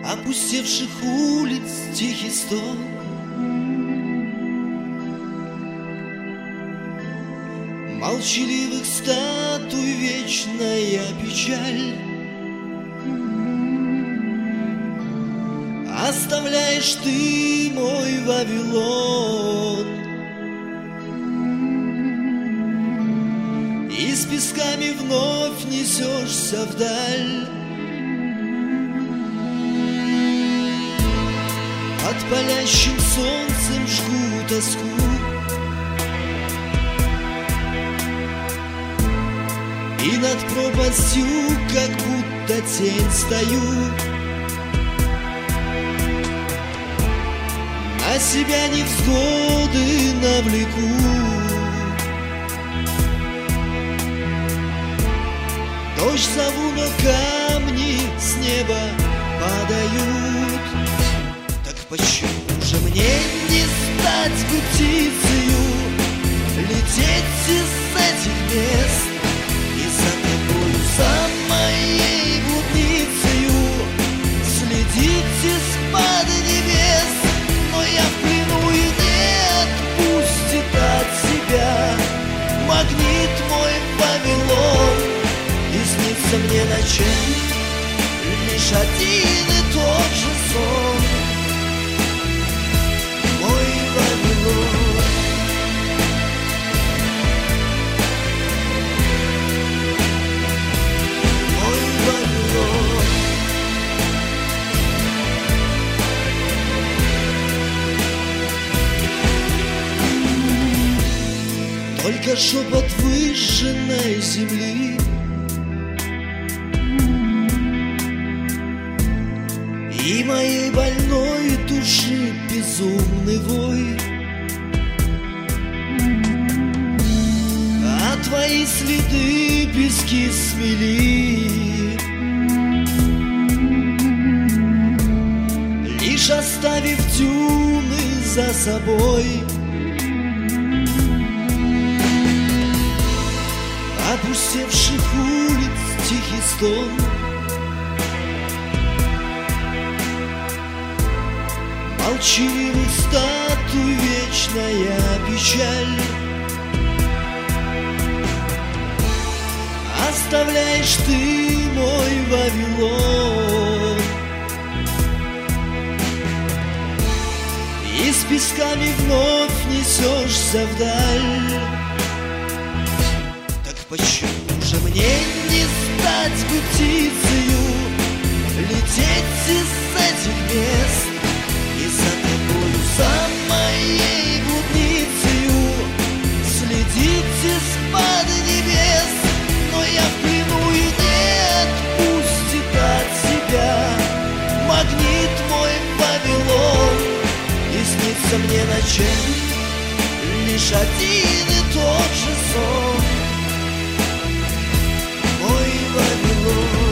опустевших улиц тихий стон. Молчаливых статуй вечная печаль. Оставляешь ты мой Вавилон, и с песками вновь несешься вдаль. Под палящим солнцем жгу тоску, и над пропастью как будто тень стою. На себя невзгоды навлеку, дождь зову, но камни с неба падают. Так почему же мне не стать птицею, лететь из этих мест и за тобою, за моей блудницею следить из-под небес? Но я в плену и не отпустит от себя магнит мой Вавилон. И снится мне ночами лишь один и тот же сон. Мой Вавилон. Мой Вавилон. Только шепот выжженной земли и моей больной души безумный вой. А твои следы пески смели, лишь оставив дюны за собой. Опустевших улиц тихий стон, молчаливых статуй вечная печаль. Оставляешь ты мой Вавилон, и с песками вновь несешься вдаль. Почему же мне не стать птицею, лететь из этих мест и за тобою, за моей блудницею следить из-под небес? Но я в плену и не отпустит от себя магнит мой Вавилон. И снится мне ночами лишь один и тот же сон. Мой Вавилон.